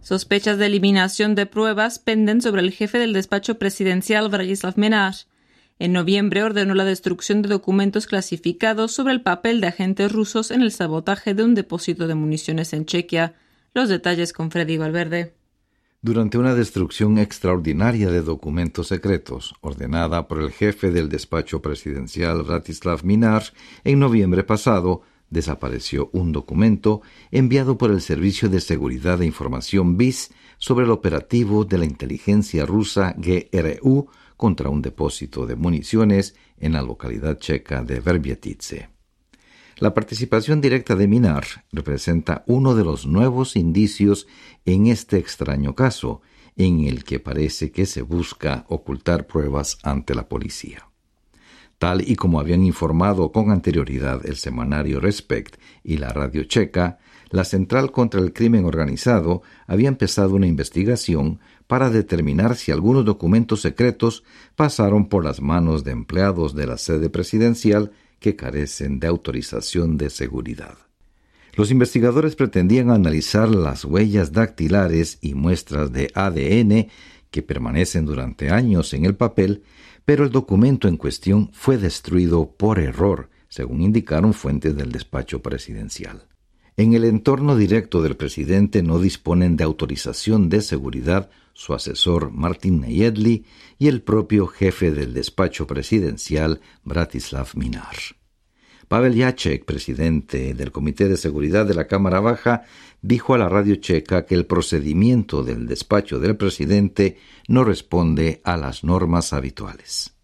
Sospechas de eliminación de pruebas penden sobre el jefe del despacho presidencial, Bratislav Mlynar. En noviembre ordenó la destrucción de documentos clasificados sobre el papel de agentes rusos en el sabotaje de un depósito de municiones en Chequia. Los detalles con Freddy Valverde. Durante una destrucción extraordinaria de documentos secretos, ordenada por el jefe del despacho presidencial, Bratislav Mlynar, en noviembre pasado, desapareció un documento enviado por el Servicio de Seguridad de Información BIS sobre el operativo de la inteligencia rusa GRU contra un depósito de municiones en la localidad checa de Verbietice. La participación directa de Mlynar representa uno de los nuevos indicios en este extraño caso, en el que parece que se busca ocultar pruebas ante la policía. Tal y como habían informado con anterioridad el semanario Respekt y la radio checa, la Central contra el Crimen Organizado había empezado una investigación para determinar si algunos documentos secretos pasaron por las manos de empleados de la sede presidencial que carecen de autorización de seguridad. Los investigadores pretendían analizar las huellas dactilares y muestras de ADN que permanecen durante años en el papel, pero el documento en cuestión fue destruido por error, según indicaron fuentes del despacho presidencial. En el entorno directo del presidente no disponen de autorización de seguridad su asesor Martin Nejedly y el propio jefe del despacho presidencial Bratislav Mlynar. Pavel Jacek, presidente del Comité de Seguridad de la Cámara Baja, dijo a la radio checa que el procedimiento del despacho del presidente no responde a las normas habituales.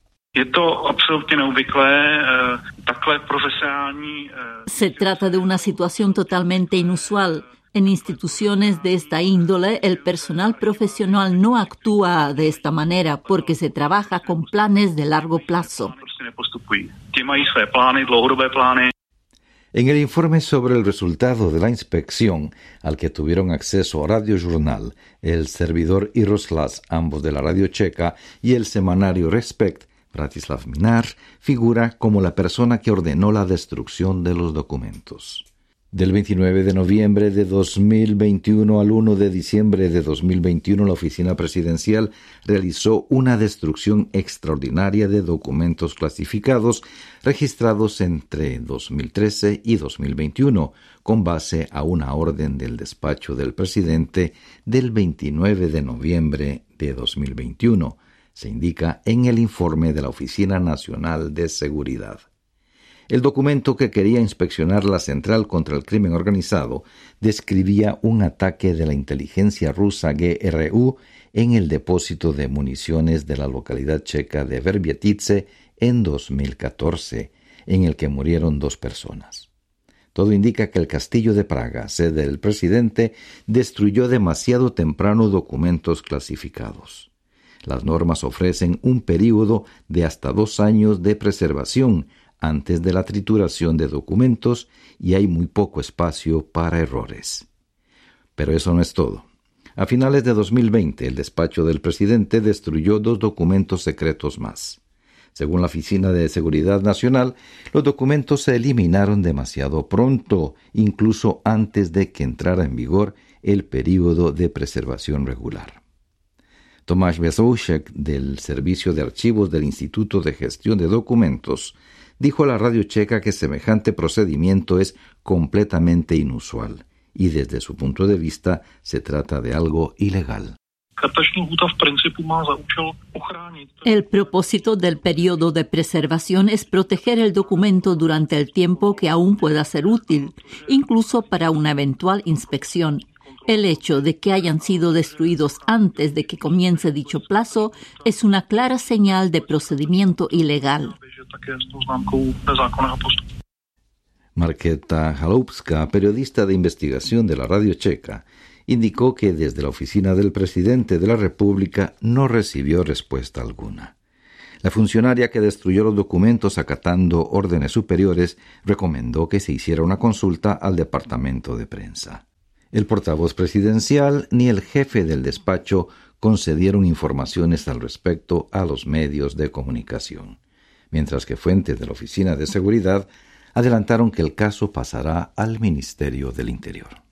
Se trata de una situación totalmente inusual. En instituciones de esta índole, el personal profesional no actúa de esta manera porque se trabaja con planes de largo plazo. En el informe sobre el resultado de la inspección, al que tuvieron acceso Radio Journal, el servidor y Rozhlas, ambos de la radio checa, y el semanario Respekt, Bratislav Mlynar figura como la persona que ordenó la destrucción de los documentos. Del 29 de noviembre de 2021 al 1 de diciembre de 2021, la oficina presidencial realizó una destrucción extraordinaria de documentos clasificados registrados entre 2013 y 2021, con base a una orden del despacho del presidente del 29 de noviembre de 2021, se indica en el informe de la Oficina Nacional de Seguridad. El documento que quería inspeccionar la Central contra el Crimen Organizado describía un ataque de la inteligencia rusa GRU en el depósito de municiones de la localidad checa de Verbietice en 2014, en el que murieron 2 personas. Todo indica que el Castillo de Praga, sede del presidente, destruyó demasiado temprano documentos clasificados. Las normas ofrecen un período de hasta 2 años de preservación antes de la trituración de documentos y hay muy poco espacio para errores. Pero eso no es todo. A finales de 2020, el despacho del presidente destruyó 2 documentos secretos más. Según la Oficina de Seguridad Nacional, los documentos se eliminaron demasiado pronto, incluso antes de que entrara en vigor el período de preservación regular. Tomáš Bezoušek, del Servicio de Archivos del Instituto de Gestión de Documentos, dijo a la radio checa que semejante procedimiento es completamente inusual y desde su punto de vista se trata de algo ilegal. El propósito del periodo de preservación es proteger el documento durante el tiempo que aún pueda ser útil, incluso para una eventual inspección. El hecho de que hayan sido destruidos antes de que comience dicho plazo es una clara señal de procedimiento ilegal. Markéta Haloubska, periodista de investigación de la radio checa, indicó que desde la oficina del presidente de la República no recibió respuesta alguna. La funcionaria que destruyó los documentos acatando órdenes superiores recomendó que se hiciera una consulta al departamento de prensa. El portavoz presidencial ni el jefe del despacho concedieron informaciones al respecto a los medios de comunicación, mientras que fuentes de la Oficina de Seguridad adelantaron que el caso pasará al Ministerio del Interior.